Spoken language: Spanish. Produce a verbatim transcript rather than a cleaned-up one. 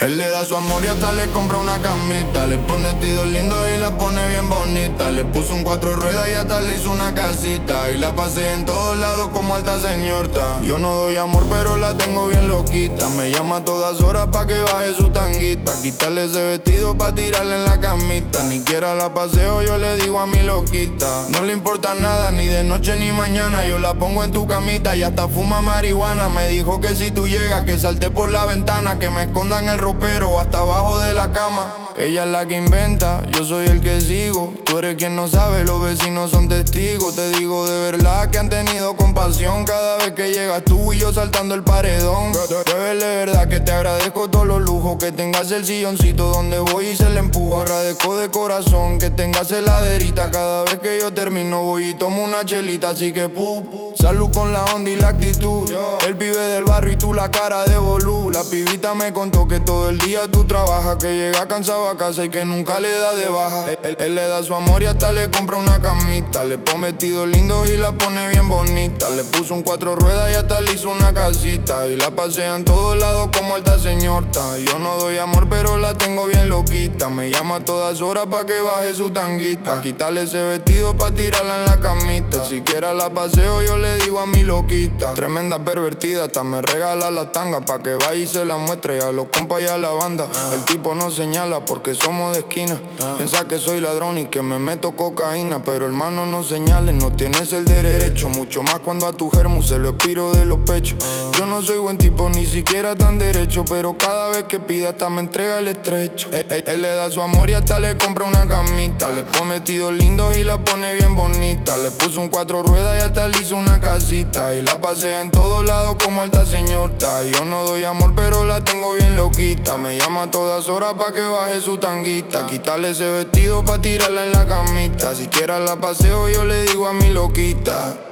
Él le da su amor y hasta le compra una camita. Le pone vestidos lindos y la pone bien bonita. Le puso un cuatro ruedas y hasta le hizo una casita. Y la pasé en todos lados como alta señorita. Yo no doy amor pero la tengo bien loquita. Me llama a todas horas pa' que baje su tanguita. Quitarle ese vestido pa' tirarle en la camita. Ni quiera la paseo, yo le digo a mi loquita. No le importa nada, ni de noche ni mañana. Yo la pongo en tu camita y hasta fuma marihuana. Me dijo que si tú llegas, que salte por la ventana. Que me escondan el pero hasta abajo de la cama. Ella es la que inventa, yo soy el que sigo. Tú eres quien no sabe, los vecinos son testigos. Te digo de verdad que han tenido compasión cada vez que llegas tú y yo saltando el paredón. Bebé, de verdad que te agradezco todos los lujos. Que tengas el silloncito donde voy y se le empujo. Agradezco de corazón que tengas heladerita. Cada vez que yo termino voy y tomo una chelita. Así que pu, salud con la onda y la actitud. El pibe del barrio y tú la cara de bolú. La pibita me contó que todo el día tú trabajas, que llega cansado a casa y que nunca le da de baja. Él, él, él le da su amor y hasta le compra una camita. Le pone vestidos lindos y la pone bien bonita. Le puso un cuatro ruedas y hasta le hizo una casita. Y la pasea en todos lados como alta señorita. Yo no doy amor pero la tengo bien loquita. Me llama a todas horas pa' que baje su tanguita. Quitarle ese vestido pa' tirarla en la camita. Siquiera la paseo, yo le digo a mi loquita. Tremenda pervertida, hasta me regala la tanga pa' que vaya y se la muestre a los compas y a la banda. El tipo no señala porque somos de esquina. Piensa que soy ladrón y que me meto cocaína. Pero hermano, no señales, no tienes el derecho. Mucho más cuando a tu germo se lo expiro de los pechos. Yo no soy buen tipo, ni siquiera tan derecho. Pero cada vez que pide hasta me entrega el estrecho. Él, él, él le da su amor y hasta le compra una camita. Le pone vestidos lindos y la pone bien bonita. Le puso un cuatro ruedas y hasta le hizo una casita. Y la pasea en todos lados como alta señorita. Yo no doy amor pero la tengo bien loquita. Me llama a todas horas pa' que baje su tanguita. Quitarle ese vestido pa' tirarla en la camita. Siquiera la paseo, yo le digo a mi loquita.